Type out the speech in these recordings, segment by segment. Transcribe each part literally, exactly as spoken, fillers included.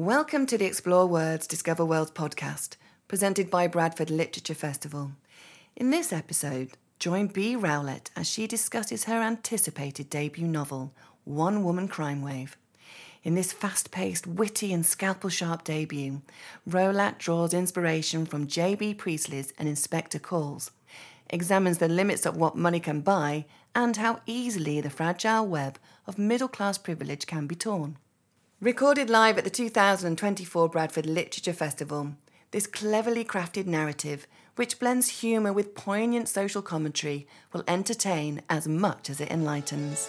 Welcome to the Explore Words, Discover Worlds podcast, presented by Bradford Literature Festival. In this episode, join Bea Rowlatt as she discusses her anticipated debut novel, One Woman Crime Wave. In this fast-paced, witty and scalpel-sharp debut, Rowlatt draws inspiration from J B Priestley's An Inspector Calls, examines the limits of what money can buy and how easily the fragile web of middle-class privilege can be torn. Recorded live at the two thousand twenty-four Bradford Literature Festival, this cleverly crafted narrative, which blends humour with poignant social commentary, will entertain as much as it enlightens.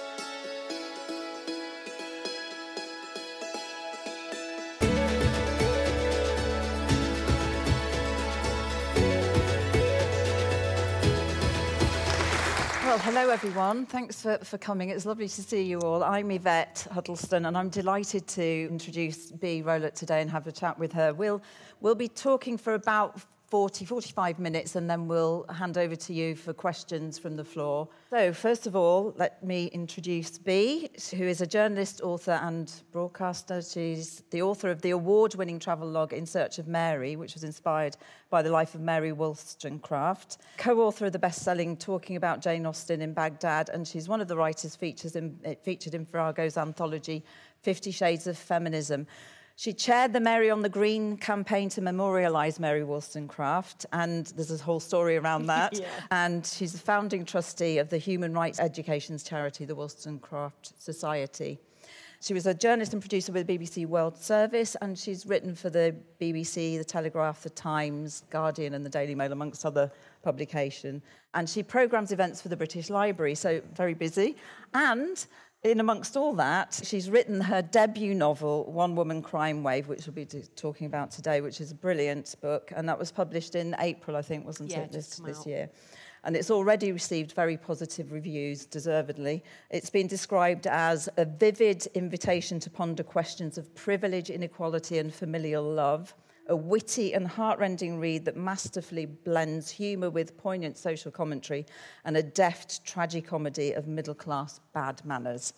Well, hello everyone. Thanks for, for coming. It's lovely to see you all. I'm Yvette Huddleston and I'm delighted to introduce Bea Rowlatt today and have a chat with her. We'll, we'll be talking for about forty, forty-five minutes and then we'll hand over to you for questions from the floor. So, first of all, let me introduce Bea, who is a journalist, author and broadcaster. She's the author of the award-winning travel log In Search of Mary, which was inspired by the life of Mary Wollstonecraft, co-author of the best-selling Talking About Jane Austen in Baghdad, and she's one of the writers featured in, featured in Virago's anthology, Fifty Shades of Feminism. She chaired the Mary on the Green campaign to memorialise Mary Wollstonecraft, and there's a whole story around that. yeah. And she's the founding trustee of the human rights education charity, the Wollstonecraft Society. She was a journalist and producer with B B C World Service, and she's written for the B B C, The Telegraph, The Times, Guardian and the Daily Mail, amongst other publications. And she programmes events for the British Library, so very busy. And in amongst all that, she's written her debut novel, One Woman Crime Wave, which we'll be talking about today, which is a brilliant book. And that was published in April, I think, wasn't yeah, it, this, this out. year? And it's already received very positive reviews, deservedly. It's been described as a vivid invitation to ponder questions of privilege, inequality and familial love, a witty and heartrending read that masterfully blends humour with poignant social commentary, and a deft tragicomedy of middle-class bad manners.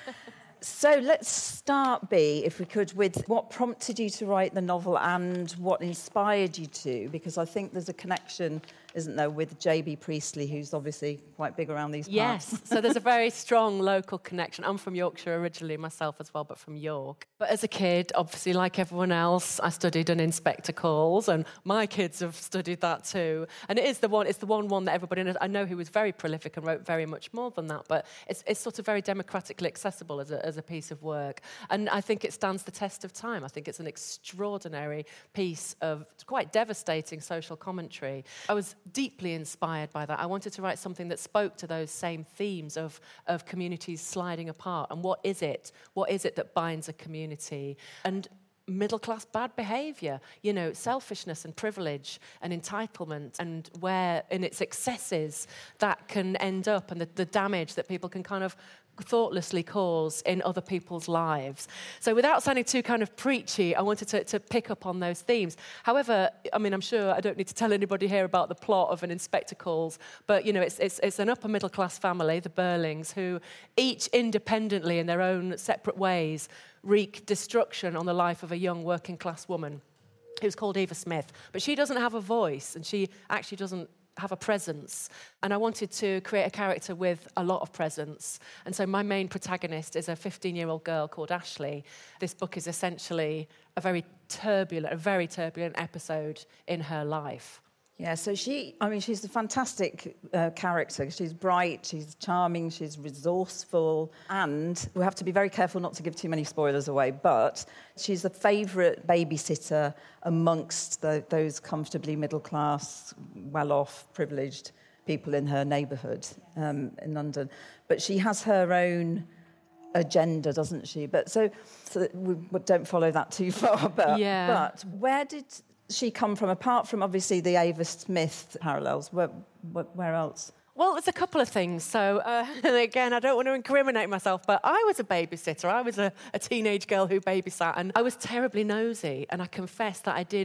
So let's start, Bea, if we could, with what prompted you to write the novel and what inspired you to, because I think there's a connection, isn't there, with J B Priestley, who's obviously quite big around these parts. Yes, so there's a very strong local connection. I'm from Yorkshire originally myself as well, but from York. But as a kid, obviously, like everyone else, I studied An Inspector Calls, and my kids have studied that too. And it is the one, it's the one one that everybody knows. I know he was very prolific and wrote very much more than that, but it's it's sort of very democratically accessible as a, as a piece of work. And I think it stands the test of time. I think it's an extraordinary piece of quite devastating social commentary. I was deeply inspired by that. I wanted to write something that spoke to those same themes of, of communities sliding apart. And what is it? What is it that binds a community? And middle-class bad behaviour, you know, selfishness and privilege and entitlement, and where in its excesses that can end up, and the, the damage that people can kind of thoughtlessly cause in other people's lives. So without sounding too kind of preachy, I wanted to, to pick up on those themes. However, I mean, I'm sure I don't need to tell anybody here about the plot of An Inspector Calls, but, you know, it's, it's, it's an upper middle-class family, the Burlings, who each independently in their own separate ways wreak destruction on the life of a young working-class woman who's called Eva Smith. But she doesn't have a voice, and she actually doesn't have a presence. And I wanted to create a character with a lot of presence. And so my main protagonist is a fifteen-year-old girl called Ashley. This book is essentially a very turbulent, a very turbulent episode in her life. Yeah, so she, I mean, she's a fantastic uh, character. She's bright, she's charming, she's resourceful, and we have to be very careful not to give too many spoilers away, but she's a favourite babysitter amongst the, those comfortably middle-class, well-off, privileged people in her neighbourhood um, in London. But she has her own agenda, doesn't she? But so, so we, we don't follow that too far, but, yeah. but where did she come from, apart from obviously the Ava Smith parallels? Where, where else? Well, there's a couple of things. So, uh, and again, I don't want to incriminate myself, but I was a babysitter. I was a, a teenage girl who babysat, and I was terribly nosy, and I confess that I did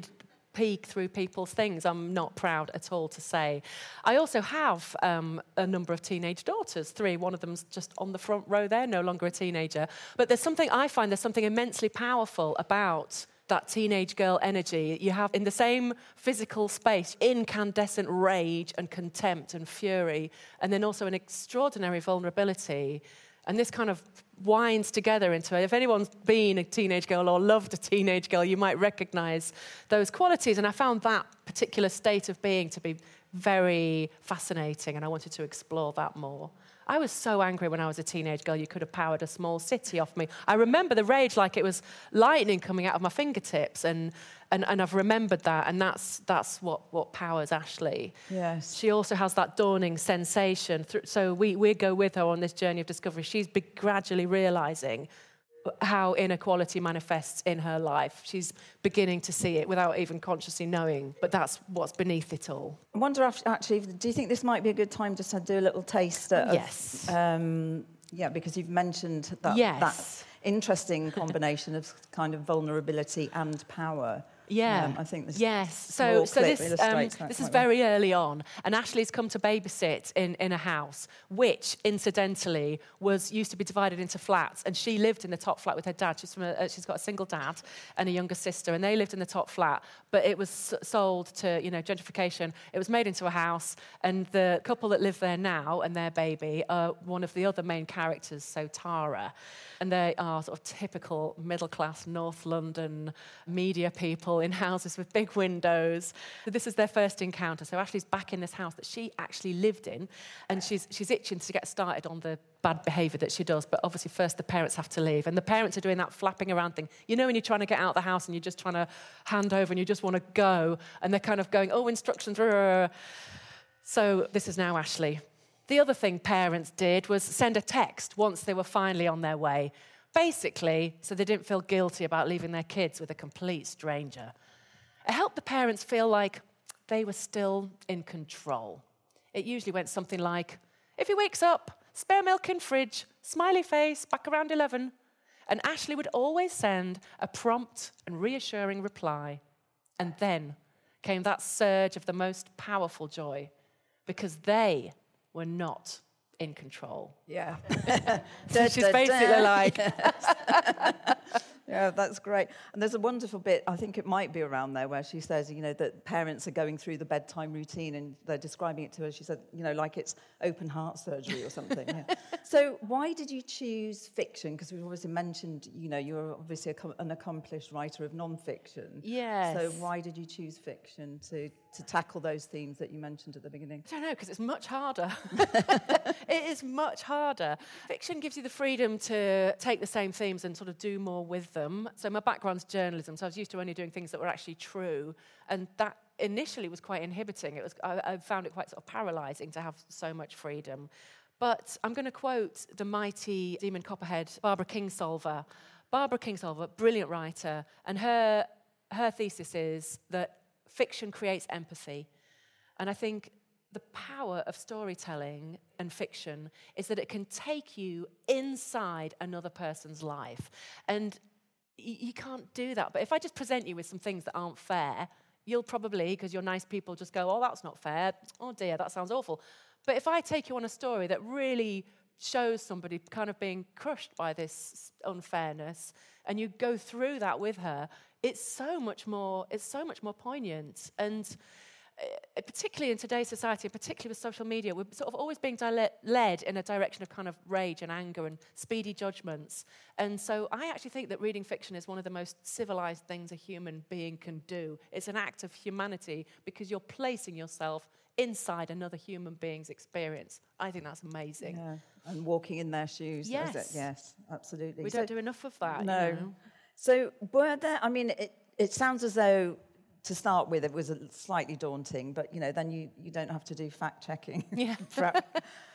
peek through people's things. I'm not proud at all to say. I also have um, a number of teenage daughters, three. One of them's just on the front row there, no longer a teenager. But there's something, I find there's something immensely powerful about that teenage girl energy. You have in the same physical space incandescent rage and contempt and fury, and then also an extraordinary vulnerability. And this kind of winds together into it. If anyone's been a teenage girl or loved a teenage girl, you might recognise those qualities. And I found that particular state of being to be very fascinating, and I wanted to explore that more. I was so angry when I was a teenage girl, you could have powered a small city off me. I remember the rage like it was lightning coming out of my fingertips, and and, and I've remembered that, and that's that's what, what powers Ashley. Yes. She also has that dawning sensation. So we, we go with her on this journey of discovery. She's be gradually realising how inequality manifests in her life. She's beginning to see it without even consciously knowing, but that's what's beneath it all. I wonder, if, actually, do you think this might be a good time just to do a little taste of... Yes. Um, yeah, because you've mentioned that, yes. that interesting combination of kind of vulnerability and power. Yeah, um, I think this yes. So, so this um, this is very well. early on, and Ashley's come to babysit in, in a house, which incidentally was used to be divided into flats, and she lived in the top flat with her dad. She's from a, uh, she's got a single dad and a younger sister, and they lived in the top flat. But it was sold to, you know, gentrification. It was made into a house, and the couple that live there now and their baby are one of the other main characters. So Tara. And they are sort of typical middle-class North London media people in houses with big windows. So this is their first encounter. So Ashley's back in this house that she actually lived in, and she's she's itching to get started on the bad behaviour that she does. But obviously first the parents have to leave, and the parents are doing that flapping around thing. You know when you're trying to get out of the house and you're just trying to hand over and you just want to go, and they're kind of going, oh, instructions. Rah, rah, rah. So this is now Ashley. The other thing parents did was send a text once they were finally on their way, basically so they didn't feel guilty about leaving their kids with a complete stranger. It helped the parents feel like they were still in control. It usually went something like, if he wakes up, spare milk in fridge, smiley face, back around eleven. And Ashley would always send a prompt and reassuring reply. And then came that surge of the most powerful joy, because they were not in control. Yeah. So she's basically like... Yeah, that's great. And there's a wonderful bit, I think it might be around there, where she says, you know, that parents are going through the bedtime routine and they're describing it to her. She said, you know, like it's open heart surgery or something. Yeah. So why did you choose fiction? Because we've obviously mentioned, you know, you're obviously a, an accomplished writer of non-fiction. Yes. So why did you choose fiction to, to tackle those themes that you mentioned at the beginning? I don't know, because it's much harder. It is much harder. Fiction gives you the freedom to take the same themes and sort of do more with them. So my background's journalism, so I was used to only doing things that were actually true, and that initially was quite inhibiting. It was I, I found it quite sort of paralysing to have so much freedom. But I'm going to quote the mighty Demon Copperhead, Barbara Kingsolver. Barbara Kingsolver, brilliant writer, and her her thesis is that fiction creates empathy. And I think the power of storytelling and fiction is that it can take you inside another person's life. And y- you can't do that. But if I just present you with some things that aren't fair, you'll probably, because you're nice people, just go, oh, that's not fair. Oh, dear, that sounds awful. But if I take you on a story that really shows somebody kind of being crushed by this unfairness, and you go through that with her, it's so much more, it's so much more poignant. And uh, particularly in today's society, and particularly with social media, we're sort of always being dile- led in a direction of kind of rage and anger and speedy judgments. And so I actually think that reading fiction is one of the most civilized things a human being can do. It's an act of humanity because you're placing yourself inside another human being's experience. I think that's amazing. Yeah, and walking in their shoes. Yes. Is it? Yes, absolutely. We So- don't do enough of that. No. You know? So were there, I mean, it, it sounds as though to start with it was a slightly daunting, but, you know, then you, you don't have to do fact-checking. Yeah.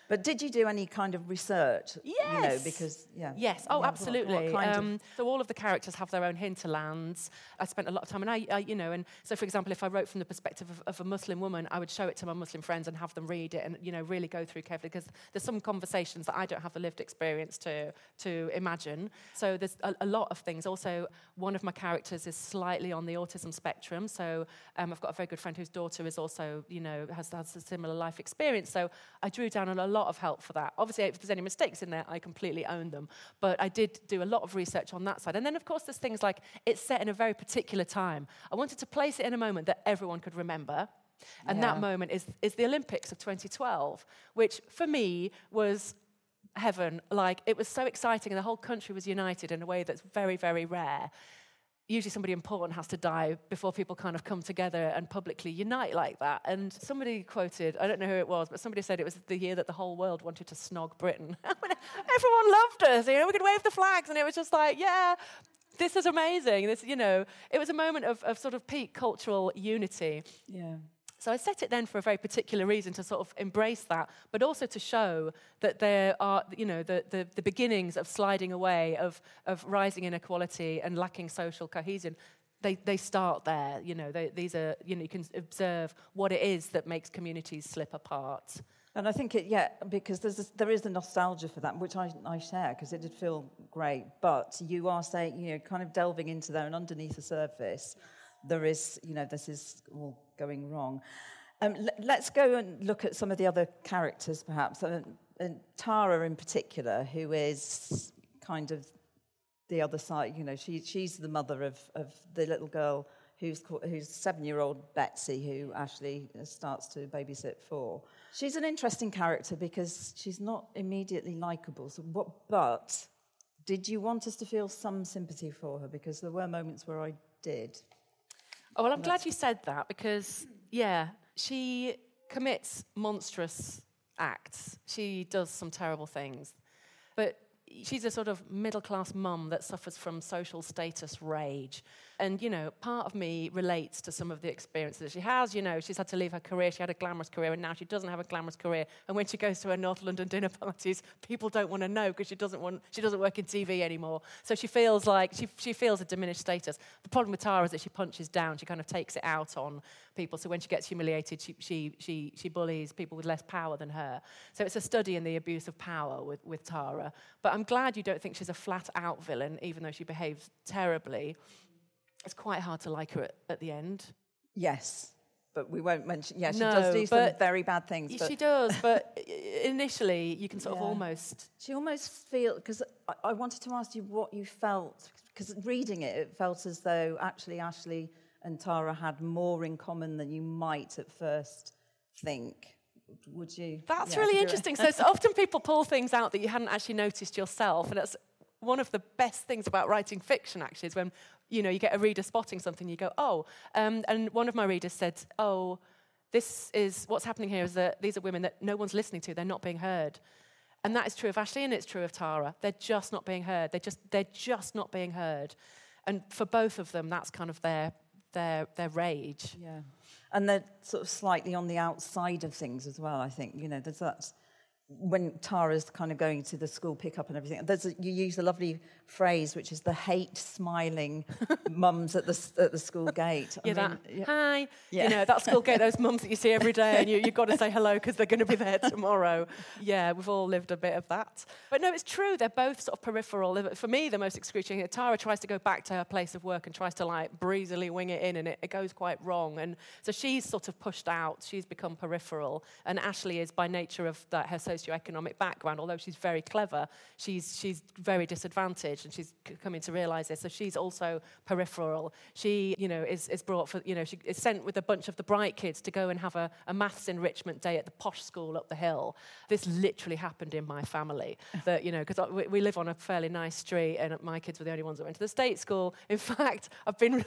But did you do any kind of research? Yes. You know, because, yeah. Yes, oh, yeah, absolutely. What, what kind um, of... So all of the characters have their own hinterlands. I spent a lot of time, and I, I, you know, and so, for example, if I wrote from the perspective of, of a Muslim woman, I would show it to my Muslim friends and have them read it and, you know, really go through carefully, because there's some conversations that I don't have the lived experience to, to imagine. So there's a, a lot of things. Also, one of my characters is slightly on the autism spectrum, so um, I've got a very good friend whose daughter is also, you know, has, has a similar life experience, so I drew down on a lot of help for that. Obviously, if there's any mistakes in there, I completely own them. But I did do a lot of research on that side. And then, of course, there's things like it's set in a very particular time. I wanted to place it in a moment that everyone could remember. And Yeah. that moment is, is the Olympics of twenty twelve, which for me was heaven. Like, it was so exciting, and the whole country was united in a way that's very, very rare. Usually somebody important has to die before people kind of come together and publicly unite like that. And somebody quoted, I don't know who it was, but somebody said it was the year that the whole world wanted to snog Britain. Everyone loved us, you know, we could wave the flags, and it was just like, yeah, this is amazing. This, you know, it was a moment of, of sort of peak cultural unity. Yeah. So I set it then for a very particular reason, to sort of embrace that, but also to show that there are, you know, the, the, the beginnings of sliding away, of, of rising inequality and lacking social cohesion. They, they start there, you know, they, these are, you know, you can observe what it is that makes communities slip apart. And I think it, yeah, because there's this, there is a nostalgia for that, which I, I share, because it did feel great. But you are saying, you know, kind of delving into there, and underneath the surface, there is, you know, this is all going wrong. Um, l- let's go and look at some of the other characters, perhaps. Uh, and Tara in particular, who is kind of the other side. You know, she she's the mother of, of the little girl who's called, who's seven-year-old Betsy, who Ashley starts to babysit for. She's an interesting character because she's not immediately likeable. So what? But did you want us to feel some sympathy for her? Because there were moments where I did. Oh, well, I'm glad you said that, because, yeah, she commits monstrous acts. She does some terrible things. But she's a sort of middle-class mum that suffers from social status rage. And, you know, part of me relates to some of the experiences that she has. You know, she's had to leave her career. She had a glamorous career, and now she doesn't have a glamorous career. And when she goes to her North London dinner parties, people don't want to know, because she doesn't want, she doesn't work in T V anymore. So she feels like, she, she feels a diminished status. The problem with Tara is that she punches down. She kind of takes it out on people. So when she gets humiliated, she, she, she, she bullies people with less power than her. So it's a study in the abuse of power with, with Tara. But I'm glad you don't think she's a flat-out villain, even though she behaves terribly. It's quite hard to like her at, at the end. Yes, but we won't mention... Yeah, she No, does do some but very bad things. But she does, but initially you can sort Yeah. of almost... She almost feel... Because I, I wanted to ask you what you felt, because reading it, it felt as though actually Ashley and Tara had more in common than you might at first think. Would you? That's yeah, really do it. interesting. So, so often people pull things out that you hadn't actually noticed yourself, and that's one of the best things about writing fiction, actually, is when, you know, you get a reader spotting something, you go, oh, um, and one of my readers said, oh, this is, what's happening here is that these are women that no one's listening to, they're not being heard. And that is true of Ashley, and it's true of Tara. They're just not being heard. They're just, they're just not being heard. And for both of them, that's kind of their, their, their rage. Yeah. And they're sort of slightly on the outside of things as well, I think. You know, there's that... When Tara's kind of going to the school pickup and everything, there's a, you use a lovely phrase, which is the hate smiling mums at the at the school gate. Yeah, I that, mean, yeah. hi, Yeah. you know, that school gate, those mums that you see every day, and you, you've got to say hello because they're going to be there tomorrow. Yeah, we've all lived a bit of that. But no, it's true, they're both sort of peripheral. For me, the most excruciating, Tara tries to go back to her place of work and tries to, like, breezily wing it in, and it, it goes quite wrong. And so she's sort of pushed out, she's become peripheral, and Ashley is, by nature of that, her socioeconomic background, although she's very clever, she's she's very disadvantaged, and she's c- coming to realise this. So she's also peripheral. She, you know, is is brought for, you know, she is sent with a bunch of the bright kids to go and have a, a maths enrichment day at the posh school up the hill. This literally happened in my family. That, you know, because we, we live on a fairly nice street, and my kids were the only ones that went to the state school. In fact, I've been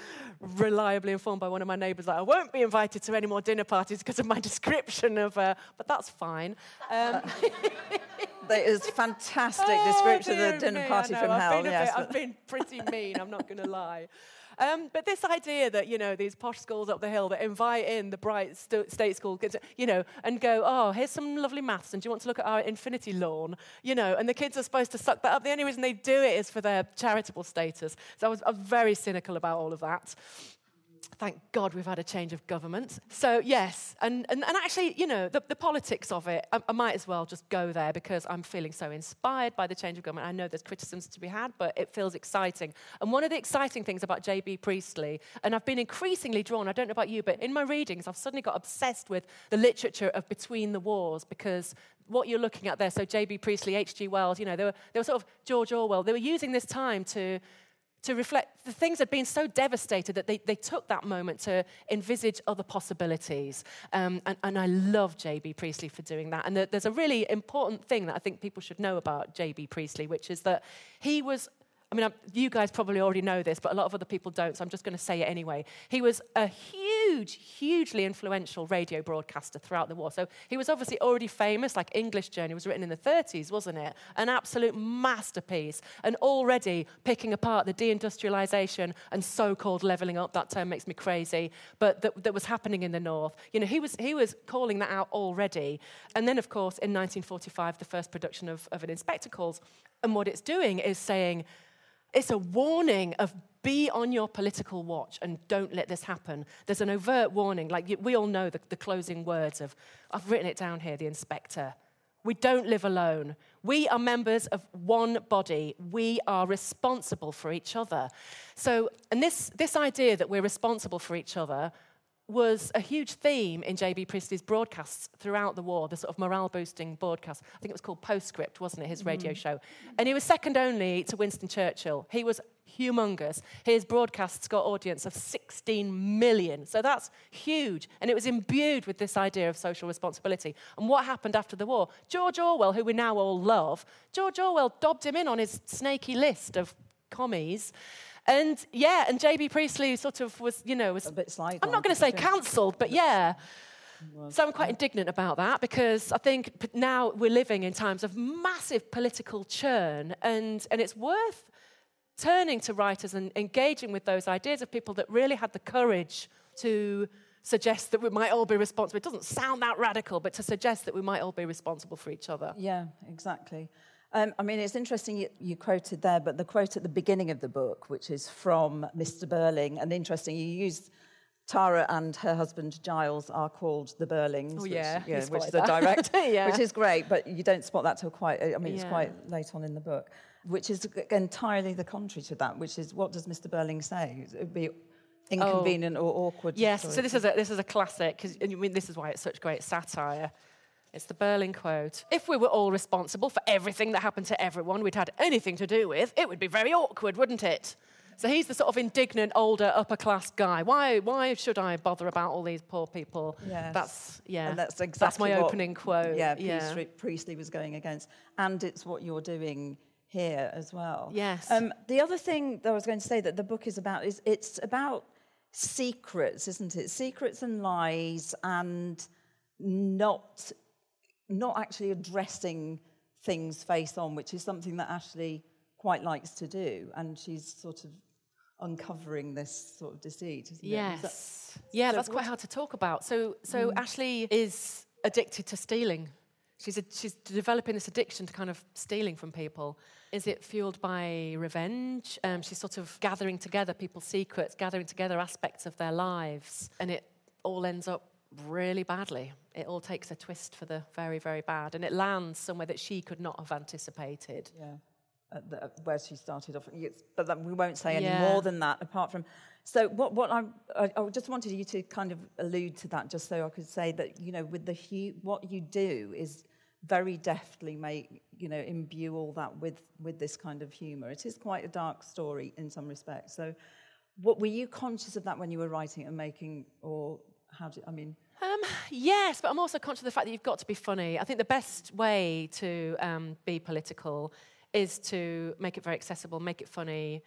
reliably informed by one of my neighbours that I won't be invited to any more dinner parties because of my description of. Uh, but that's fine. Um, Um, That is fantastic oh, description of dear the dinner me, party I from know, hell. I've been, a Yes, bit, I've been pretty mean, I'm not going to lie. Um, but this idea that, you know, these posh schools up the hill that invite in the bright st- state school kids, you know, and go, oh, here's some lovely maths, and do you want to look at our infinity lawn? You know, and the kids are supposed to suck that up. The only reason they do it is for their charitable status. So I was, I was very cynical about all of that. Thank God we've had a change of government. So, yes, and, and, and actually, you know, the, the politics of it, I, I might as well just go there because I'm feeling so inspired by the change of government. I know there's criticisms to be had, but it feels exciting. And one of the exciting things about J B Priestley, and I've been increasingly drawn, I don't know about you, but in my readings, I've suddenly got obsessed with the literature of between the wars because what you're looking at there, so J B Priestley, H G Wells, you know, they were, they were sort of George Orwell. They were using this time to... to reflect, the things had been so devastated that they, they took that moment to envisage other possibilities. Um, and, and I love J B Priestley for doing that. And the, there's a really important thing that I think people should know about J B Priestley, which is that he was... I mean, I'm, you guys probably already know this, but a lot of other people don't, so I'm just going to say it anyway. He was a huge, hugely influential radio broadcaster throughout the war. So he was obviously already famous, like English Journey was written in the thirties, wasn't it? An absolute masterpiece. And already picking apart the deindustrialization and so-called levelling up, that term makes me crazy, but that, that was happening in the North. You know, he was he was calling that out already. And then, of course, in nineteen forty-five, the first production of, of an Inspector Calls. And what it's doing is saying... it's a warning of be on your political watch and don't let this happen. There's an overt warning, like you, we all know the, the closing words of, I've written it down here, the inspector. We don't live alone. We are members of one body. We are responsible for each other. So, and this, this idea that we're responsible for each other was a huge theme in J B Priestley's broadcasts throughout the war, the sort of morale-boosting broadcast. I think it was called Postscript, wasn't it, his radio mm. show? And he was second only to Winston Churchill. He was humongous. His broadcasts got audience of sixteen million, so that's huge. And it was imbued with this idea of social responsibility. And what happened after the war? George Orwell, who we now all love, George Orwell dobbed him in on his snaky list of commies. And yeah, and J B Priestley sort of was, you know, was, a bit slide I'm not going to say cancelled, but yeah. So I'm quite indignant about that because I think now we're living in times of massive political churn, and, and it's worth turning to writers and engaging with those ideas of people that really had the courage to suggest that we might all be responsible. It doesn't sound that radical, but to suggest that we might all be responsible for each other. Yeah, exactly. Um, I mean, it's interesting you, you quoted there, but the quote at the beginning of the book, which is from Mister Burling, and interesting, you used Tara and her husband Giles are called the Burlings, oh, which, yeah, yeah, which is the direct, yeah. which is great, but you don't spot that till quite, I mean, it's yeah. quite late on in the book, which is entirely the contrary to that, which is, what does Mister Burling say? It would be inconvenient oh. or awkward. Yes, so this is a, this is a classic, because I mean, this is why it's such great satire. It's the Burling quote. If we were all responsible for everything that happened to everyone we'd had anything to do with, it would be very awkward, wouldn't it? So he's the sort of indignant, older, upper-class guy. Why Why should I bother about all these poor people? Yes. That's, yeah, and that's, exactly that's my what, opening quote. Yeah, yeah. Priestley was going against. And it's what you're doing here as well. Yes. Um, the other thing that I was going to say that the book is about is it's about secrets, isn't it? Secrets and lies and not... not actually addressing things face on, which is something that Ashley quite likes to do, and she's sort of uncovering this sort of deceit, isn't yes. it? Yes. That, yeah, so that's quite hard to talk about. So so mm. Ashley is addicted to stealing. She's a, she's developing this addiction to kind of stealing from people. Is it fueled by revenge? Um, she's sort of gathering together people's secrets, gathering together aspects of their lives, and it all ends up really badly. It all takes a twist for the very, very bad, and it lands somewhere that she could not have anticipated. Yeah, at the, where she started off. But that, we won't say any yeah. more than that, apart from... So what, what I, I, I just wanted you to kind of allude to that, just so I could say that, you know, with the hu- what you do is very deftly make, you know, imbue all that with, with this kind of humour. It is quite a dark story in some respects. So what were you conscious of that when you were writing and making, or how did, I mean... Um, yes, but I'm also conscious of the fact that you've got to be funny. I think the best way to um, be political is to make it very accessible, make it funny,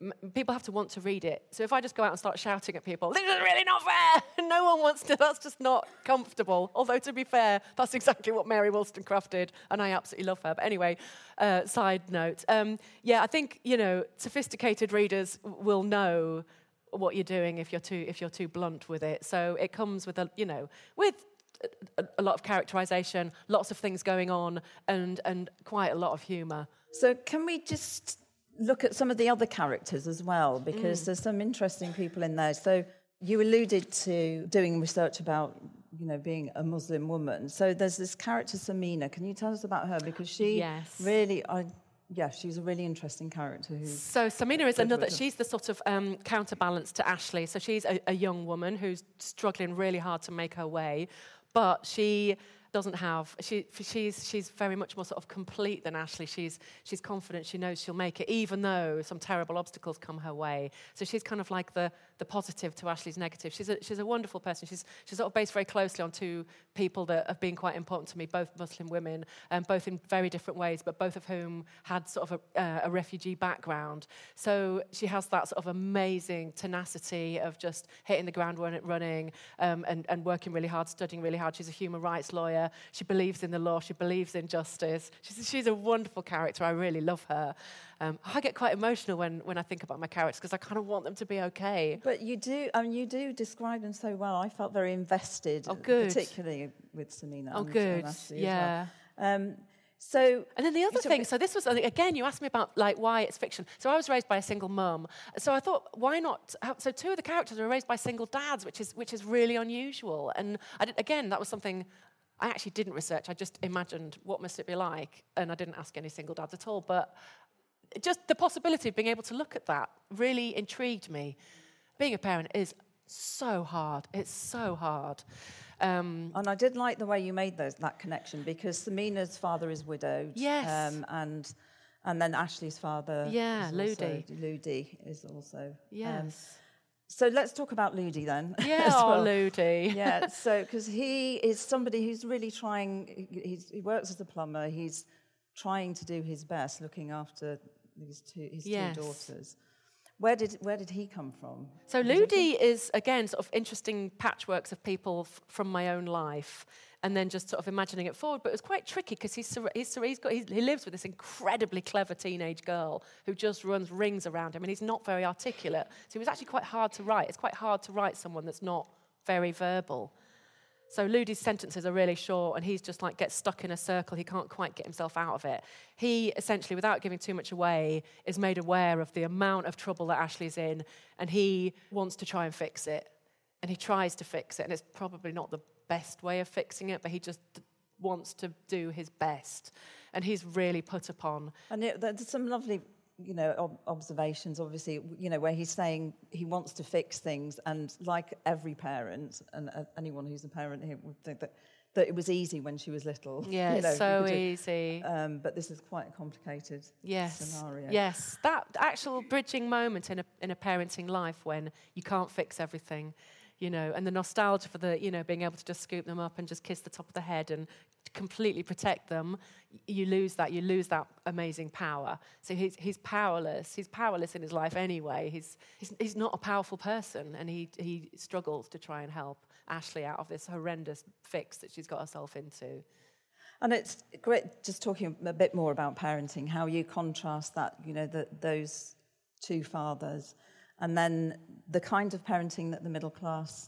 m- people have to want to read it. So if I just go out and start shouting at people, this is really not fair, no one wants to, that's just not comfortable. Although, to be fair, that's exactly what Mary Wollstonecraft did, and I absolutely love her. But anyway, uh, side note. Um, yeah, I think, you know, sophisticated readers will know what you're doing if you're too if you're too blunt with it. So it comes with a, you know, with a, a lot of characterization, lots of things going on, and and quite a lot of humour. So can we just look at some of the other characters as well, because mm. there's some interesting people in there. So you alluded to doing research about, you know, being a Muslim woman. So there's this character Samina. Can you tell us about her? Because she yes. really, I. Yeah, she's a really interesting character. Who's so Samina is another, she's the sort of um, counterbalance to Ashley. So she's a, a young woman who's struggling really hard to make her way, but she doesn't have, she, she's she's very much more sort of complete than Ashley. She's she's confident, she knows she'll make it, even though some terrible obstacles come her way. So she's kind of like the the positive to Ashley's negative. She's a, she's a wonderful person. She's she's sort of based very closely on two people that have been quite important to me, both Muslim women, and um, both in very different ways, but both of whom had sort of a, uh, a refugee background. So she has that sort of amazing tenacity of just hitting the ground running um, and, and working really hard, studying really hard. She's a human rights lawyer. She believes in the law. She believes in justice. She's, she's a wonderful character. I really love her. Um, I get quite emotional when, when I think about my characters because I kind of want them to be okay. But you do, I mean, you do describe them so well. I felt very invested, oh, good. particularly with Samina. Oh, and, good. And yeah. Well. Um, so, and then the other thing, so this was, again, you asked me about like why it's fiction. So I was raised by a single mum. So I thought, why not? Have, so two of the characters were raised by single dads, which is which is really unusual. And I did, again, that was something I actually didn't research. I just imagined what must it be like, and I didn't ask any single dads at all. But just the possibility of being able to look at that really intrigued me. Being a parent is so hard. It's so hard. Um, and I did like the way you made those, that connection, because Samina's father is widowed. Yes. Um, and and then Ashley's father, yeah, is Ludi. Also, Ludi is also. Yes. Um, so let's talk about Ludi then. Yeah, as well. oh, Ludi. Yeah, so because he is somebody who's really trying, he's, he works as a plumber, he's trying to do his best looking after these two, his yes. two daughters. Where did where did he come from? So Ludi is, again, sort of interesting patchworks of people f- from my own life, and then just sort of imagining it forward. But it was quite tricky because he's, he's, he's got, he's, he lives with this incredibly clever teenage girl who just runs rings around him, and he's not very articulate. So it was actually quite hard to write. It's quite hard to write someone that's not very verbal. So Ludi's sentences are really short, and he's just like gets stuck in a circle. He can't quite get himself out of it. He essentially, without giving too much away, is made aware of the amount of trouble that Ashley's in, and he wants to try and fix it. And he tries to fix it, and it's probably not the best way of fixing it, but he just d- wants to do his best. And he's really put upon. And it, there's some lovely, you know, ob- observations, obviously, you know, where he's saying he wants to fix things, and like every parent, and uh, anyone who's a parent here would think that, that it was easy when she was little. Yeah, you know, it's so do, easy. Um, but this is quite a complicated yes. scenario. Yes, that actual bridging moment in a in a parenting life when you can't fix everything, you know, and the nostalgia for the, you know, being able to just scoop them up and just kiss the top of the head and completely protect them, you lose that. You lose that amazing power. So he's he's powerless. He's powerless in his life anyway. He's he's, he's not a powerful person, and he he struggles to try and help Ashley out of this horrendous fix that she's got herself into. And it's great just talking a bit more about parenting, how you contrast that, you know, the, those two fathers, and then the kind of parenting that the middle class,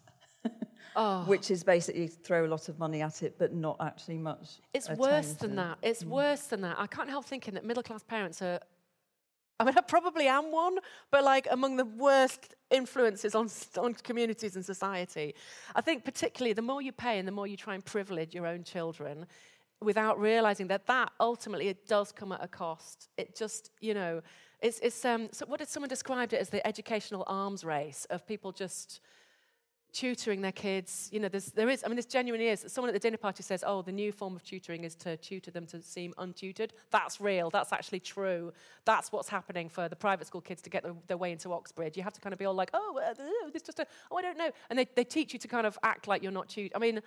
oh. which is basically throw a lot of money at it, but not actually much. It's worse than to. that. It's mm. worse than that. I can't help thinking that middle class parents are, I mean, I probably am one, but like among the worst influences on, on communities and society. I think particularly the more you pay and the more you try and privilege your own children, without realizing that that ultimately it does come at a cost. It just, you know, it's, it's um, so what did someone describe it as? The educational arms race of people just tutoring their kids. You know, there's, there is, I mean, this genuinely is. Someone at the dinner party says, oh, the new form of tutoring is to tutor them to seem untutored. That's real. That's actually true. That's what's happening for the private school kids to get their, their way into Oxbridge. You have to kind of be all like, oh, uh, this just a, oh, I don't know. And they, they teach you to kind of act like you're not tutored. I mean,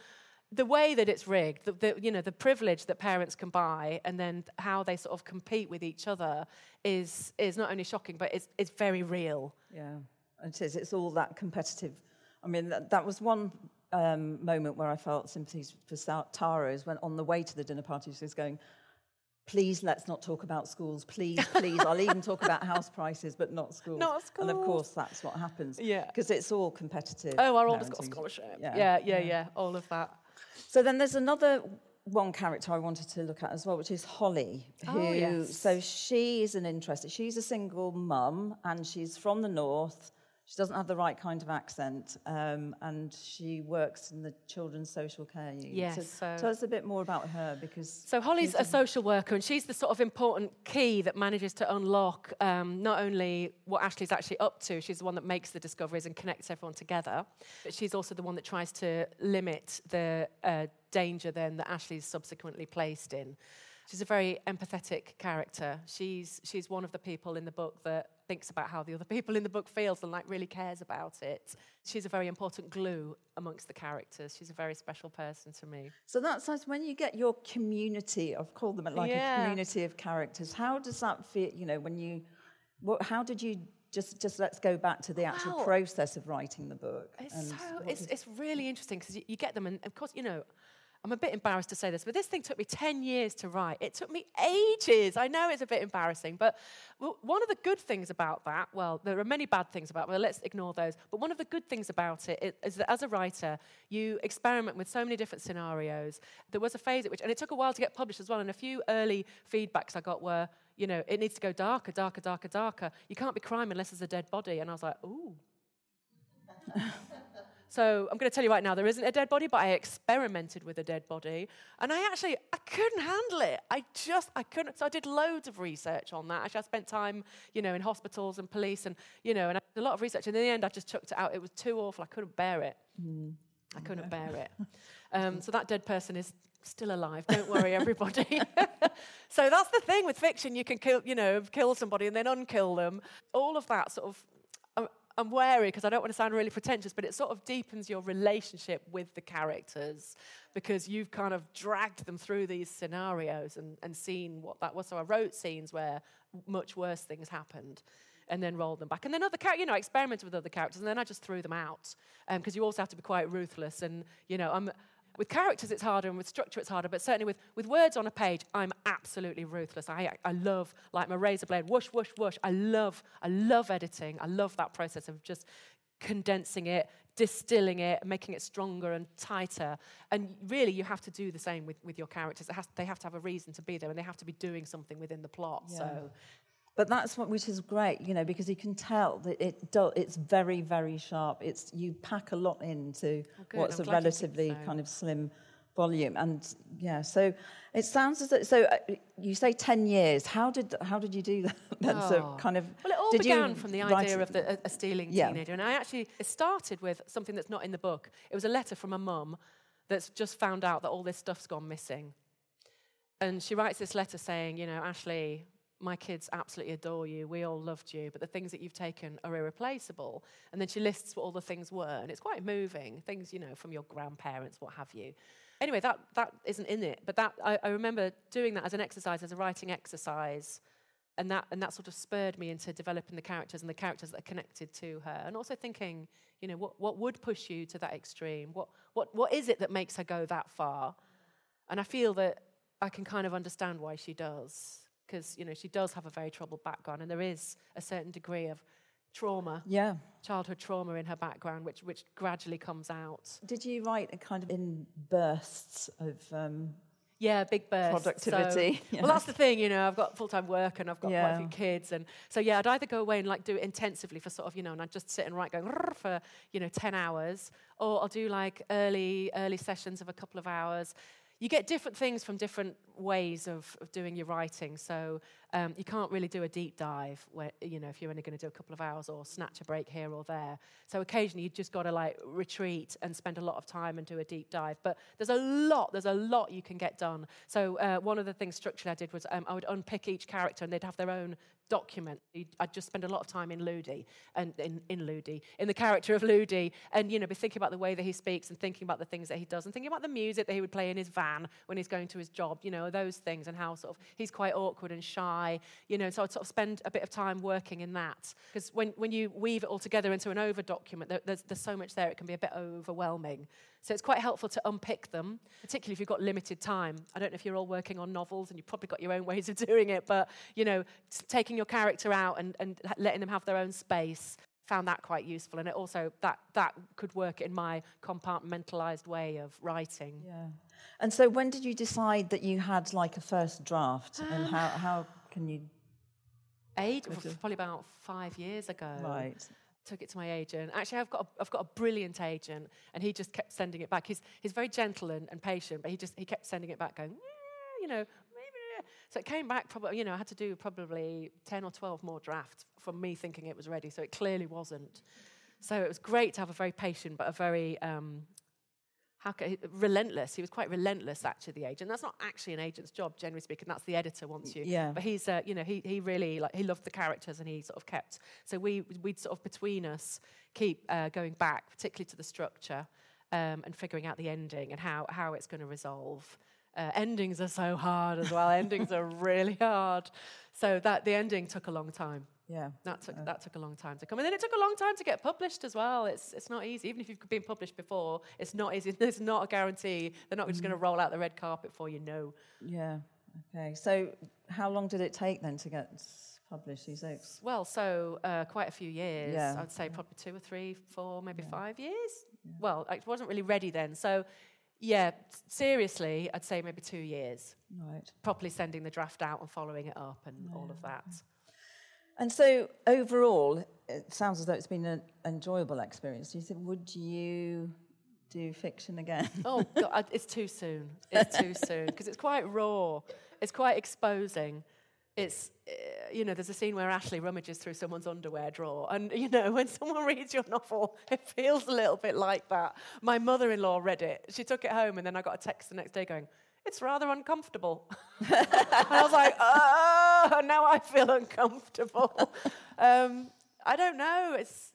the way that it's rigged, the, the, you know, the privilege that parents can buy, and then how they sort of compete with each other is is not only shocking, but it's it's very real. Yeah, it is. It's all that competitive. I mean, that, that was one um, moment where I felt sympathy for Tara, is when on the way to the dinner party she was going, please, let's not talk about schools. Please, please. I'll even talk about house prices, but not schools. Not schools. And of course, that's what happens. Yeah. Because it's all competitive. Oh, our oldest got a parenting. scholarship. Yeah. Yeah, yeah, Yeah. yeah, all of that. So then there's another one character I wanted to look at as well, which is Holly. Who, Oh, yes. So she is an interesting. She's a single mum, and she's from the north. She doesn't have the right kind of accent, um, and she works in the children's social care unit. Yes, So, so- tell us a bit more about her, because... So Holly's a social worker, and she's the sort of important key that manages to unlock um, not only what Ashley's actually up to, she's the one that makes the discoveries and connects everyone together, but she's also the one that tries to limit the uh, danger then that Ashley's subsequently placed in. She's a very empathetic character. She's she's one of the people in the book that thinks about how the other people in the book feels and like really cares about it. She's a very important glue amongst the characters. She's a very special person to me. So that's nice. When you get your community, I've called them like Yeah. a community of characters, how does that feel, you know, when you... What, how did you... Just, just let's go back to the actual Well, process of writing the book. It's and so what it's did- it's really interesting because you, you get them, and of course, you know, I'm a bit embarrassed to say this, but this thing took me ten years to write. It took me ages. I know it's a bit embarrassing, but w- one of the good things about that, well, there are many bad things about it, but let's ignore those. But one of the good things about it is, is that as a writer, you experiment with so many different scenarios. There was a phase at which, and it took a while to get published as well, and a few early feedbacks I got were, you know, it needs to go darker, darker, darker, darker. You can't be crime unless there's a dead body. And I was like, ooh. So I'm going to tell you right now, there isn't a dead body, but I experimented with a dead body. And I actually, I couldn't handle it. I just, I couldn't. So I did loads of research on that. Actually, I spent time, you know, in hospitals and police and, you know, and I did a lot of research. And in the end, I just chucked it out. It was too awful. I couldn't bear it. Mm. I couldn't okay. bear it. Um, so that dead person is still alive. Don't worry, everybody. So that's the thing with fiction. You can kill, you know, kill somebody and then unkill them. All of that sort of, I'm, I'm wary because I don't want to sound really pretentious, but it sort of deepens your relationship with the characters because you've kind of dragged them through these scenarios and, and seen what that was. So I wrote scenes where much worse things happened and then rolled them back. And then other characters, you know, I experimented with other characters and then I just threw them out because um, you also have to be quite ruthless. And, you know, I'm... With characters, it's harder, and with structure, it's harder. But certainly with, with words on a page, I'm absolutely ruthless. I I love, like my razor blade, whoosh, whoosh, whoosh. I love, I love editing. I love that process of just condensing it, distilling it, making it stronger and tighter. And really, you have to do the same with, with your characters. It has, they have to have a reason to be there, and they have to be doing something within the plot. Yeah. So. But that's what, which is great, you know, because you can tell that it do, it's very, very sharp. It's you pack a lot into oh, what's I'm a relatively so. kind of slim volume, and yeah. So it sounds as though. So uh, you say ten years. How did how did you do that? Then? Oh. So kind of. Well, it all did began you from the write idea it? of the, a, a stealing yeah. teenager, and I actually it started with something that's not in the book. It was a letter from a mum that's just found out that all this stuff's gone missing, and she writes this letter saying, you know, Ashley, my kids absolutely adore you. We all loved you, but the things that you've taken are irreplaceable. And then she lists what all the things were, and it's quite moving. Things, you know, from your grandparents, what have you. Anyway, that that isn't in it, but that I, I remember doing that as an exercise, as a writing exercise, and that and that sort of spurred me into developing the characters and the characters that are connected to her, and also thinking, you know, what what would push you to that extreme? What what what is it that makes her go that far? And I feel that I can kind of understand why she does. Because, you know, she does have a very troubled background and there is a certain degree of trauma, yeah, childhood trauma in her background, which which gradually comes out. Did you write a kind of in bursts of um, yeah, big bursts. Productivity. So, yes. Well, that's the thing, you know, I've got full-time work and I've got yeah. quite a few kids. And so, yeah, I'd either go away and, like, do it intensively for sort of, you know, and I'd just sit and write going for, you know, ten hours. Or I'll do, like, early, early sessions of a couple of hours. You get different things from different ways of, of doing your writing. So um, you can't really do a deep dive where, you know, if you're only going to do a couple of hours or snatch a break here or there. So occasionally you've just got to like retreat and spend a lot of time and do a deep dive. But there's a lot, there's a lot you can get done. So uh, one of the things structurally I did was um, I would unpick each character and they'd have their own document. I'd just spend a lot of time in Ludi, and in, in Ludi, in the character of Ludi, and, you know, be thinking about the way that he speaks and thinking about the things that he does and thinking about the music that he would play in his van when he's going to his job, you know, those things, and how sort of he's quite awkward and shy, you know, so I'd sort of spend a bit of time working in that. Because when, when you weave it all together into an over document, there, there's, there's so much there, it can be a bit overwhelming. So it's quite helpful to unpick them, particularly if you've got limited time. I don't know if you're all working on novels and you've probably got your own ways of doing it, but, you know, taking your character out and, and letting them have their own space, found that quite useful. And it also, that, that could work in my compartmentalised way of writing. Yeah. And so when did you decide that you had, like, a first draft? And how, how can you... Eight, probably about five years ago. Right. Took it to my agent. Actually, I've got a, I've got a brilliant agent, and he just kept sending it back. He's he's very gentle and, and patient, but he just he kept sending it back, going, eh, you know, maybe. So it came back. Probably, you know, I had to do probably ten or twelve more drafts from me thinking it was ready. So it clearly wasn't. So it was great to have a very patient, but a very um, how can, relentless. He was quite relentless, actually, the agent. That's not actually an agent's job, generally speaking. That's the editor wants you. Yeah. But he's, uh, you know, he he really, like, he loved the characters, and he sort of kept. So we, we'd sort of, between us, keep uh, going back, particularly to the structure, um, and figuring out the ending and how, how it's going to resolve. Uh, endings are so hard as well. Endings are really hard. So that the ending took a long time. Yeah. That took, uh, that took a long time to come. And then it took a long time to get published as well. It's it's not easy. Even if you've been published before, it's not easy. There's not a guarantee. They're not just going to roll out the red carpet for you, no. Yeah. Okay. So how long did it take then to get published, these books? Well, so uh, quite a few years. Yeah. I'd say probably two or three, four, maybe yeah. five years. Yeah. Well, I wasn't really ready then. So, yeah, seriously, I'd say maybe two years. Right. Properly sending the draft out and following it up and Yeah. all of that. And so, overall, it sounds as though it's been an enjoyable experience. Do you think, would you do fiction again? Oh, God, it's too soon. It's too soon, because it's quite raw. It's quite exposing. It's, uh, you know, there's a scene where Ashley rummages through someone's underwear drawer. And, you know, when someone reads your novel, it feels a little bit like that. My mother-in-law read it. She took it home, and then I got a text the next day going, it's rather uncomfortable. And I was like, oh, now I feel uncomfortable. um, I don't know. It's,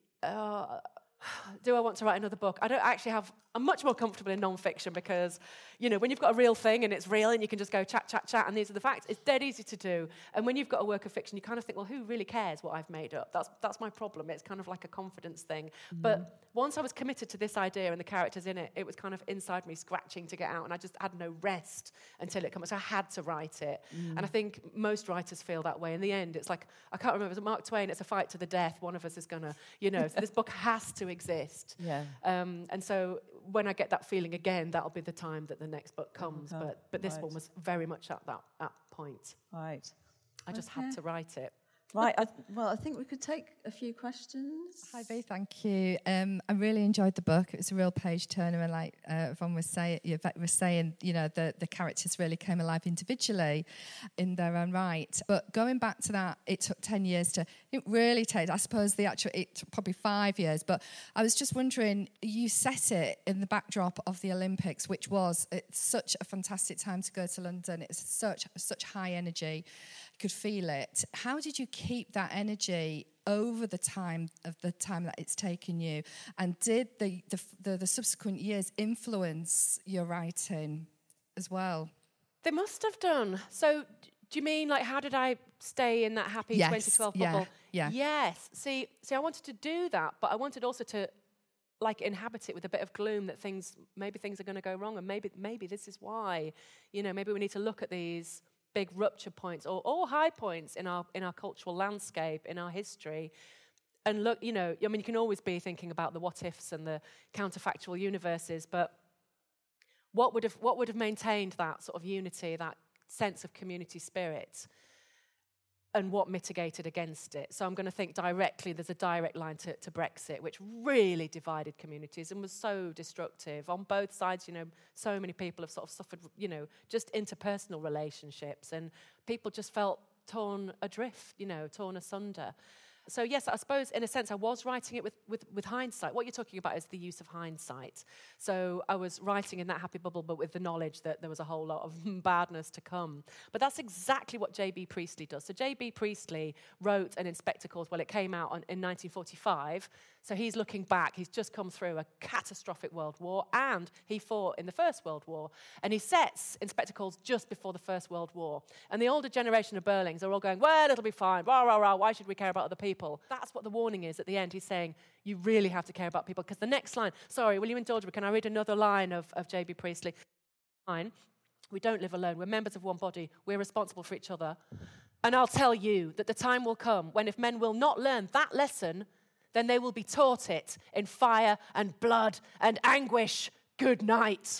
uh, do I want to write another book? I don't actually have, I'm much more comfortable in non-fiction because, you know, when you've got a real thing and it's real and you can just go chat, chat, chat, and these are the facts, it's dead easy to do. And when you've got a work of fiction, you kind of think, well, who really cares what I've made up? That's that's my problem. It's kind of like a confidence thing. Mm. But once I was committed to this idea and the characters in it, it was kind of inside me scratching to get out, and I just had no rest until it comes. So I had to write it. Mm. And I think most writers feel that way. In the end, it's like, I can't remember, it was Mark Twain, it's a fight to the death. One of us is going to, you know, so this book has to exist. Yeah. Um, and so when I get that feeling again, that'll be the time that the next book comes. Okay. But but this Right. one was very much at that, that point. Right. I just Okay. had to write it. Right. I, well, I think we could take a few questions. Hi, Bea, thank you. Um, I really enjoyed the book. It was a real page turner, and like uh, Yvonne was saying, Yvette was saying, you know, the, the characters really came alive individually in their own right. But going back to that, it took ten years to. It really takes. I suppose the actual it took probably five years. But I was just wondering, you set it in the backdrop of the Olympics, which was it's such a fantastic time to go to London. It's such such high energy. You could feel it. How did you keep that energy over the time of the time that it's taken you, and did the the, the, the subsequent years influence your writing as well? They must have done. So do you mean, like, how did I stay in that happy Yes, twenty twelve yeah, bubble? yeah. Yes. See, see, I wanted to do that, but I wanted also to, like, inhabit it with a bit of gloom that things, maybe things are going to go wrong, and maybe maybe this is why. You know, maybe we need to look at these big rupture points or, or high points in our in our cultural landscape, in our history, and look, you know, I mean, you can always be thinking about the what ifs and the counterfactual universes, but what would have what would have maintained that sort of unity, that sense of community spirit, and what mitigated against it? So I'm going to think directly, there's a direct line to, to Brexit, which really divided communities and was so destructive on both sides. You know, so many people have sort of suffered, you know, just interpersonal relationships, and people just felt torn adrift, you know, torn asunder. So yes, I suppose in a sense I was writing it with, with, with hindsight. What you're talking about is the use of hindsight. So I was writing in that happy bubble, but with the knowledge that there was a whole lot of badness to come. But that's exactly what J B Priestley does. So J B Priestley wrote an Inspector Calls, well, it came out on, in nineteen forty-five. So he's looking back. He's just come through a catastrophic World War, and he fought in the First World War. And he sets Inspector Calls just before the First World War. And the older generation of Burlings are all going, well, it'll be fine. Rah, rah, rah. Why should we care about other people? That's what the warning is at the end. He's saying, you really have to care about people. Because the next line, sorry, will you indulge me? Can I read another line of, of J B Priestley? Line, we don't live alone. We're members of one body. We're responsible for each other. And I'll tell you that the time will come when if men will not learn that lesson, then they will be taught it in fire and blood and anguish. Good night.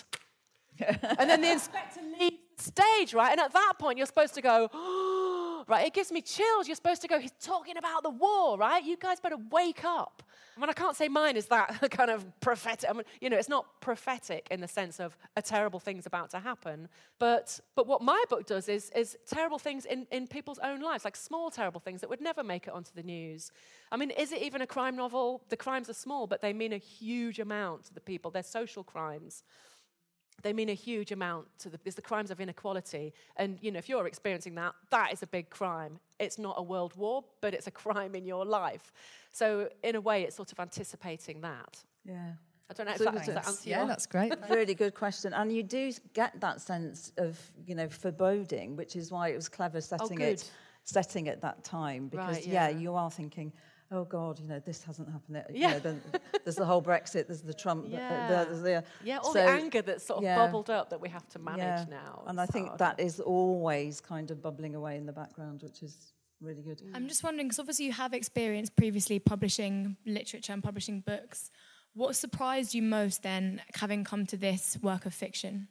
And then the inspector leaves the stage, right? And at that point, you're supposed to go, oh, right? It gives me chills. You're supposed to go, he's talking about the war, right? You guys better wake up. I mean, I can't say mine is that kind of prophetic. I mean, you know, it's not prophetic in the sense of a terrible thing's about to happen. But but what my book does is is terrible things in, in people's own lives, like small terrible things that would never make it onto the news. I mean, is it even a crime novel? The crimes are small, but they mean a huge amount to the people. They're social crimes. They mean a huge amount to the, it's the crimes of inequality. And, you know, if you're experiencing that, that is a big crime. It's not a world war, but it's a crime in your life. So, in a way, it's sort of anticipating that. Yeah. I don't know if So that, that's- does that answer Yeah, your... that's great. Really good question. And you do get that sense of, you know, foreboding, which is why it was clever setting good. it setting it that time. Because, Right, yeah. yeah. you are thinking, oh, God, you know, this hasn't happened. You Yeah. know, then there's the whole Brexit, there's the Trump. Yeah. The, there's the, Yeah, all so, the anger that's sort of yeah. bubbled up that we have to manage yeah. now. And I It's think hard. that is always kind of bubbling away in the background, which is really good. I'm just wondering, because obviously you have experience previously publishing literature and publishing books. What surprised you most then, having come to this work of fiction?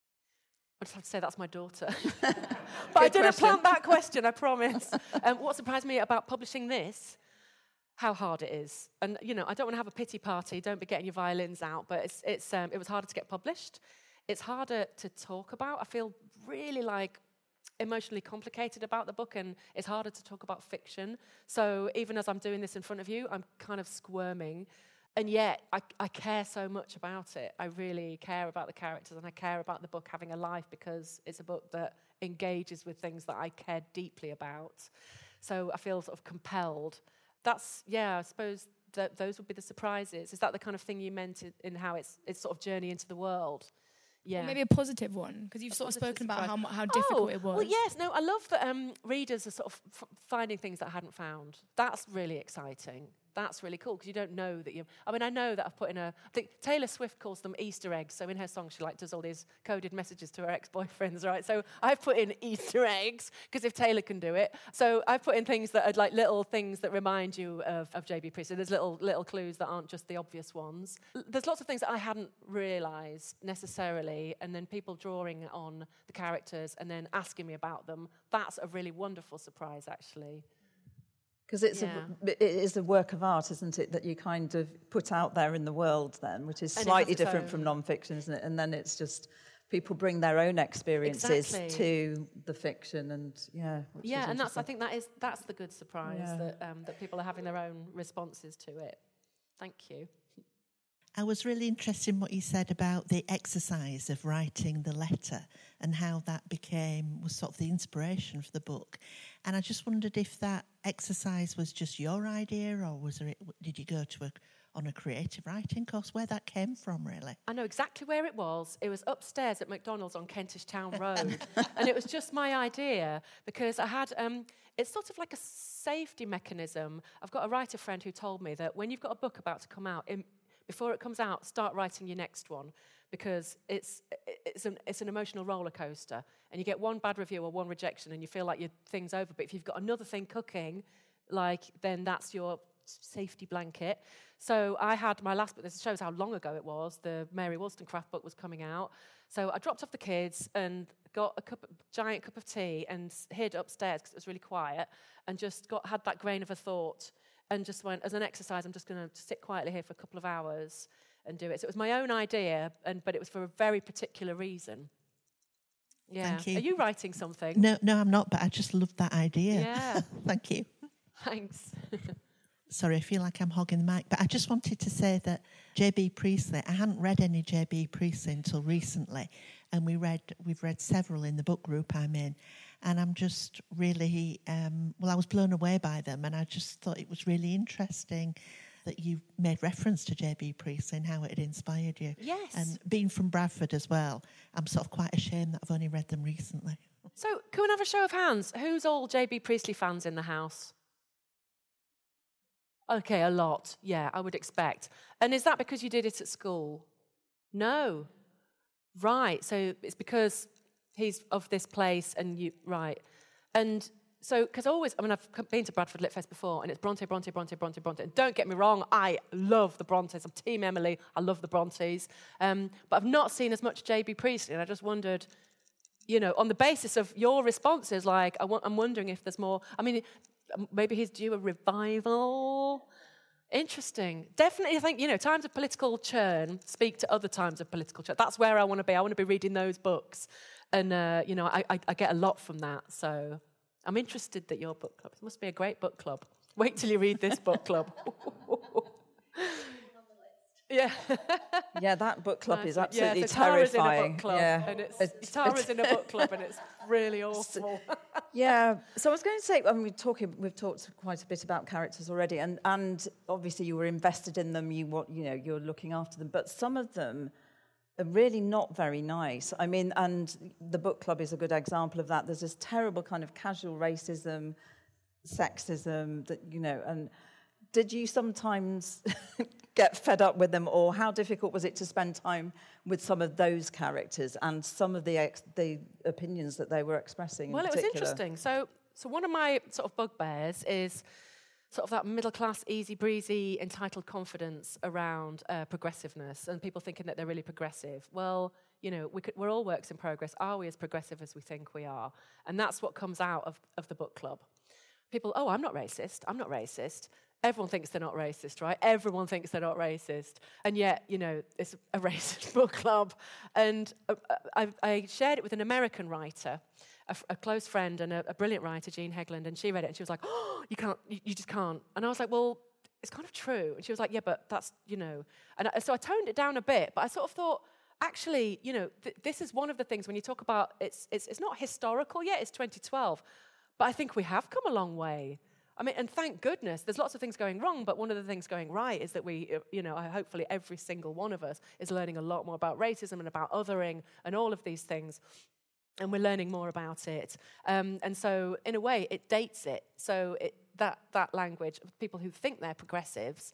I just have to say that's my daughter. But I didn't question. plant that question, I promise. Um, what surprised me about publishing this, how hard it is. And, you know, I don't want to have a pity party, don't be getting your violins out, but it's, it's, um, it was harder to get published. It's harder to talk about. I feel really, like, emotionally complicated about the book, and it's harder to talk about fiction. So even as I'm doing this in front of you, I'm kind of squirming. And yet, I, I care so much about it. I really care about the characters, and I care about the book having a life because it's a book that engages with things that I care deeply about. So I feel sort of compelled. That's, yeah, I suppose that those would be the surprises. Is that the kind of thing you meant in, in how it's it's sort of journey into the world? Yeah. Or maybe a positive one, because you've A sort of positive spoken about how, surprise. mu- how difficult oh, it was. Well, yes, no, I love that um, readers are sort of f- finding things that I hadn't found. That's really exciting. That's really cool, because you don't know that you... I mean, I know that I've put in a... I think Taylor Swift calls them Easter eggs. So in her song, she like does all these coded messages to her ex-boyfriends, right? So I've put in Easter eggs, because if Taylor can do it. So I've put in things that are like little things that remind you of, of J B Priestley. There's little little clues that aren't just the obvious ones. L- There's lots of things that I hadn't realised necessarily, and then people drawing on the characters and then asking me about them. That's a really wonderful surprise, actually. Because it's Yeah. a, it is a work of art, isn't it, that you kind of put out there in the world then, which is And it sligely has its different own- from non-fiction, isn't it? And then it's just people bring their own experiences Exactly. to the fiction, and yeah. which Yeah, is and that's I interesting. think that is that's the good surprise Yeah. that um, that people are having their own responses to it. Thank you. I was really interested in what you said about the exercise of writing the letter and how that became, was sort of the inspiration for the book. And I just wondered if that exercise was just your idea, or was there, did you go to a, on a creative writing course, where that came from, really? I know exactly where it was. It was upstairs at McDonald's on Kentish Town Road. And it was just my idea, because I had, um, it's sort of like a safety mechanism. I've got a writer friend who told me that when you've got a book about to come out, in, before it comes out, start writing your next one, because it's it's an it's an emotional roller coaster, and you get one bad review or one rejection, and you feel like your thing's over. But if you've got another thing cooking, like then that's your safety blanket. So I had my last book. This shows how long ago it was. The Mary Wollstonecraft book was coming out. So I dropped off the kids and got a cup, giant cup of tea and hid upstairs because it was really quiet, and just got had that grain of a thought. And just went, as an exercise, I'm just going to sit quietly here for a couple of hours and do it. So it was my own idea, and but it was for a very particular reason. Yeah. Thank you. Are you writing something? No, no, I'm not, but I just loved that idea. Yeah. Thank you. Thanks. Sorry, I feel like I'm hogging the mic, but I just wanted to say that J B Priestley, I hadn't read any J B Priestley until recently, and we read, we've read several in the book group I'm in, and I'm just really, um, well, I was blown away by them, and I just thought it was really interesting that you made reference to J B Priestley and how it had inspired you. Yes. And being from Bradford as well, I'm sort of quite ashamed that I've only read them recently. So can we have a show of hands? Who's all J B Priestley fans in the house? Okay, a lot. Yeah, I would expect. And is that because you did it at school? No. Right, so it's because he's of this place and you... Right. And so, because always... I mean, I've been to Bradford Lit Fest before, and it's Bronte, Bronte, Bronte, Bronte, Bronte. And don't get me wrong, I love the Brontes. I'm Team Emily. I love the Brontes. Um, but I've not seen as much J B Priestley, and I just wondered... You know, on the basis of your responses, like, I w- I'm wondering if there's more... I mean, maybe he's due a revival. Interesting. Definitely, I think, you know, times of political churn speak to other times of political churn. That's where I want to be. I want to be reading those books. And, uh, you know, I, I, I get a lot from that. So I'm interested that your book club... It must be a great book club. Wait till you read this book club. Yeah. Yeah, that book club Nice. is absolutely yeah, so Tara's terrifying. in a book club, yeah. and it's, It's- Tara's it's- in a book club, and it's really awful. Yeah. So I was going to say, I mean, we're talking, we've talked quite a bit about characters already, and, and obviously you were invested in them. You what you know, you're looking after them, but some of them are really not very nice. I mean, and the book club is a good example of that. There's this terrible kind of casual racism, sexism that you know, and. Did you sometimes get fed up with them, or how difficult was it to spend time with some of those characters and some of the ex- the opinions that they were expressing? Well, in it was particular? interesting. So, so one of my sort of bugbears is sort of that middle-class, easy-breezy, entitled confidence around uh, progressiveness and people thinking that they're really progressive. Well, you know, we could, we're all works in progress. Are we as progressive as we think we are? And that's what comes out of, of the book club. People, oh, I'm not racist. I'm not racist. Everyone thinks they're not racist, right? Everyone thinks they're not racist. And yet, you know, it's a racist book club. And uh, I, I shared it with an American writer, a, f- a close friend and a, a brilliant writer, Jean Hegland, and she read it and she was like, oh, you can't, you, you just can't. And I was like, well, it's kind of true. And she was like, yeah, but that's, you know. And I, so I toned it down a bit, but I sort of thought, actually, you know, th- this is one of the things when you talk about, it's, it's, it's not historical yet, it's twenty twelve. But I think we have come a long way. I mean, and thank goodness, there's lots of things going wrong, but one of the things going right is that we, you know, hopefully every single one of us is learning a lot more about racism and about othering and all of these things, and we're learning more about it. Um, and so, in a way, it dates it. So it, that that language, people who think they're progressives,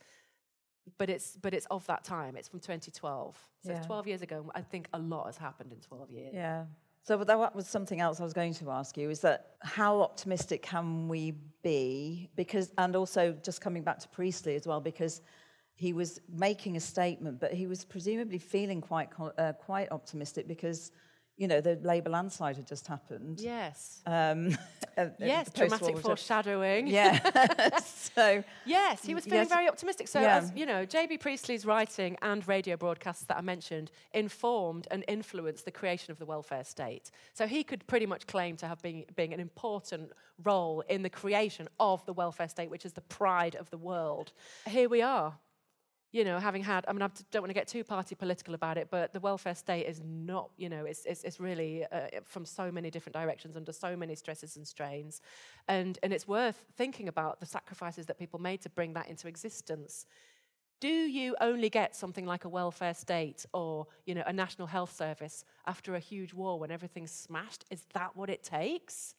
but it's but it's of that time. It's from twenty twelve. So Yeah. it's twelve years ago, and I think a lot has happened in twelve years. Yeah. So that was something else I was going to ask you, is that how optimistic can we be? Because, and also just coming back to Priestley as well, because he was making a statement, but he was presumably feeling quite uh, quite optimistic because, you know, the Labour landslide had just happened. Yes. Um, yes, dramatic foreshadowing. Yeah. So yes, he was feeling yes. very optimistic. So, Yeah. as you know, J B Priestley's writing and radio broadcasts that I mentioned informed and influenced the creation of the welfare state. So he could pretty much claim to have been being an important role in the creation of the welfare state, which is the pride of the world. Here we are. You know, having had, I mean, I don't want to get too party political about it, but the welfare state is not, you know, it's it's, it's really uh, from so many different directions, under so many stresses and strains. And, and it's worth thinking about the sacrifices that people made to bring that into existence. Do you only get something like a welfare state or, you know, a national health service after a huge war when everything's smashed? Is that what it takes?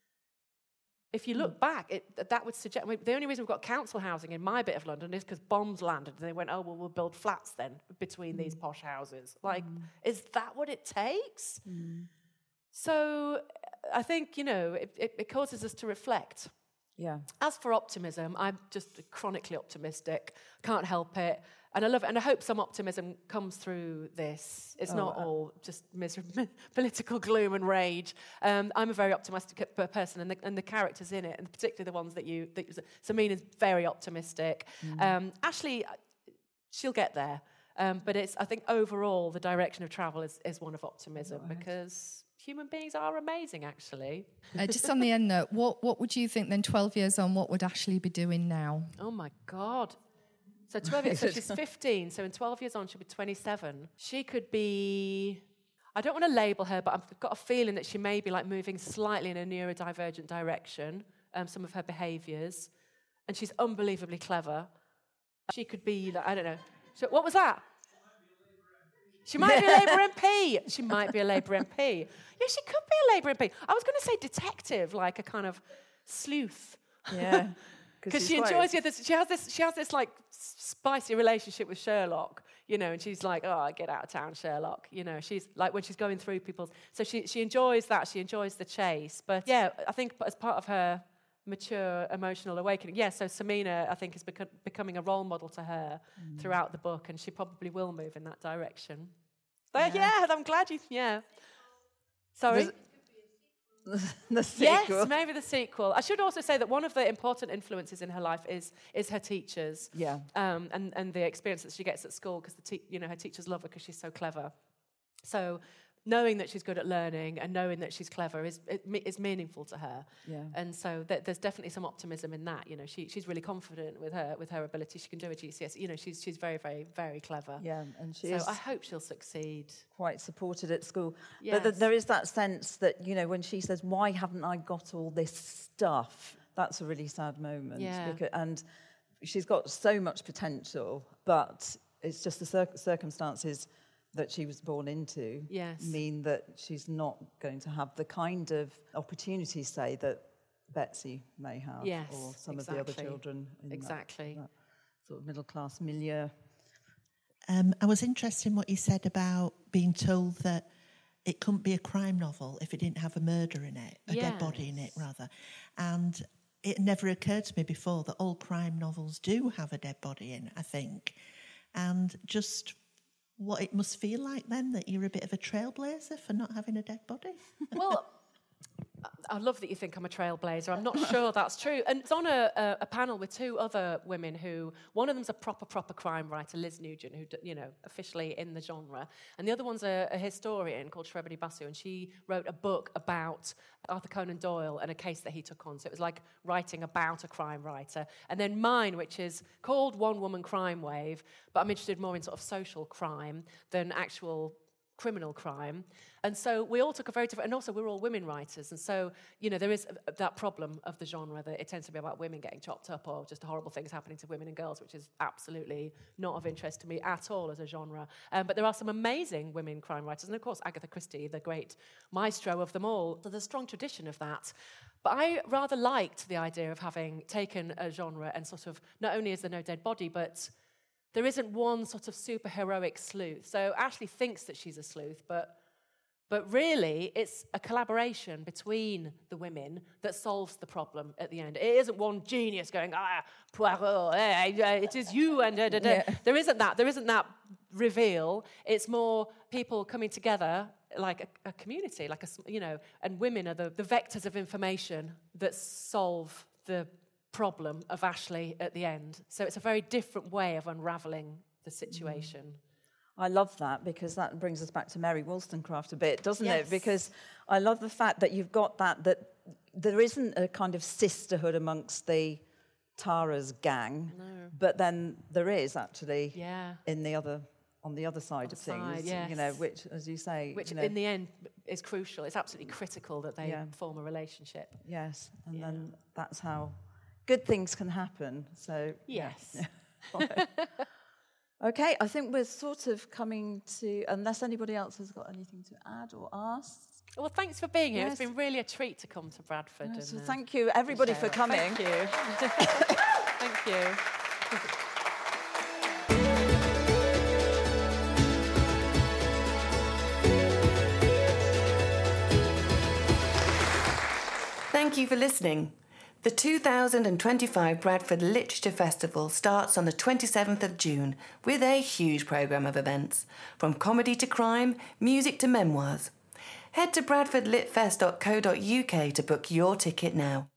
If you look back, it, that would suggest... I mean, the only reason we've got council housing in my bit of London is because bombs landed and they went, oh, well, we'll build flats then between mm. these posh houses. Like, mm. is that what it takes? Mm. So I think, you know, it, it, it causes us to reflect. Yeah. As for optimism, I'm just chronically optimistic. Can't help it. And I love it. And I hope some optimism comes through this. It's oh, not uh, all just miserable, political gloom and rage. Um, I'm a very optimistic person, and the, and the characters in it, and particularly the ones that you... That, Samina's very optimistic. Mm. Um, Ashley, she'll get there. Um, but it's, I think overall, the direction of travel is, is one of optimism right. because human beings are amazing, actually. Uh, just on the end note, what, what would you think then, twelve years on, what would Ashley be doing now? Oh, my God. So twelve years, so she's fifteen, so in twelve years on, she'll be twenty-seven. She could be... I don't want to label her, but I've got a feeling that she may be like moving slightly in a neurodivergent direction, um, some of her behaviours. And she's unbelievably clever. She could be, like, I don't know. So, what was that? She might be a Labour M P. She might be a Labour M P. Yeah, she could be a Labour M P. I was going to say detective, like a kind of sleuth. Yeah. Because she enjoys, yeah, this, she has this, she has this like spicy relationship with Sherlock, you know, and she's like, oh, get out of town, Sherlock. You know, she's like when she's going through people's, so she she enjoys that, she enjoys the chase. But yeah, I think as part of her mature emotional awakening, yeah, so Samina, I think, is beco- becoming a role model to her mm. throughout the book, and she probably will move in that direction. But yeah, yeah I'm glad you, yeah. Sorry? There's, the sequel. Yes, maybe the sequel. I should also say that one of the important influences in her life is is her teachers. Yeah. Um, and, and the experience that she gets at school, because the te- you know her teachers love her because she's so clever. So knowing that she's good at learning and knowing that she's clever is it, is meaningful to her. Yeah. And so th- there's definitely some optimism in that. You know, she she's really confident with her with her ability. She can do a G C S E. You know, she's she's very very very clever. Yeah, and she so is I hope she'll succeed. Quite supported at school. Yes. But th- there is that sense that, you know, when she says, "Why haven't I got all this stuff?" That's a really sad moment. Yeah. Because, and she's got so much potential, but it's just the cir- circumstances that she was born into yes. mean that she's not going to have the kind of opportunities, say, that Betsy may have, yes, or some exactly. of the other children in exactly. that, that sort of middle-class milieu. Um, I was interested in what you said about being told that it couldn't be a crime novel if it didn't have a murder in it, a yes. dead body in it, rather. And it never occurred to me before that all crime novels do have a dead body in, I think. And just what it must feel like then, that you're a bit of a trailblazer for not having a dead body. Well, I love that you think I'm a trailblazer. I'm not sure that's true. And it's on a, a, a panel with two other women who, one of them's a proper, proper crime writer, Liz Nugent, who, you know, officially in the genre. And the other one's a, a historian called Shreveni Basu, and she wrote a book about Arthur Conan Doyle and a case that he took on. So it was like writing about a crime writer. And then mine, which is called One Woman Crime Wave, but I'm interested more in sort of social crime than actual criminal crime. And so we all took a very different, and also we're all women writers, and so, you know, there is that problem of the genre that it tends to be about women getting chopped up or just horrible things happening to women and girls, which is absolutely not of interest to me at all as a genre. Um, but there are some amazing women crime writers, and of course Agatha Christie, the great maestro of them all. So there's a strong tradition of that. But I rather liked the idea of having taken a genre and sort of, not only is there no dead body, but there isn't one sort of super heroic sleuth. So Ashley thinks that she's a sleuth, but but really it's a collaboration between the women that solves the problem at the end. It isn't one genius going, ah, Poirot, eh, it is you, and da, da, da. Yeah. There isn't that. There isn't that reveal. It's more people coming together like a, a community, like a, you know, and women are the, the vectors of information that solve the problem of Ashley at the end. So it's a very different way of unravelling the situation. Mm. I love that, because that brings us back to Mary Wollstonecraft a bit, doesn't yes. it? Because I love the fact that you've got that, that there isn't a kind of sisterhood amongst the Tara's gang, no. but then there is actually yeah. in the other on the other side other of things, side, yes. you know, which, as you say, which you know, in the end is crucial. It's absolutely critical that they yeah. form a relationship. Yes, and yeah. then that's how good things can happen. So yes. Yeah. Okay, I think we're sort of coming to, unless anybody else has got anything to add or ask. Well, thanks for being here. Yes. It's been really a treat to come to Bradford. Yes, and, so uh, thank you, everybody, for coming. Thank you. Thank you. Thank you for listening. The two thousand twenty-five Bradford Literature Festival starts on the twenty-seventh of June with a huge programme of events, from comedy to crime, music to memoirs. Head to bradford lit fest dot co dot uk to book your ticket now.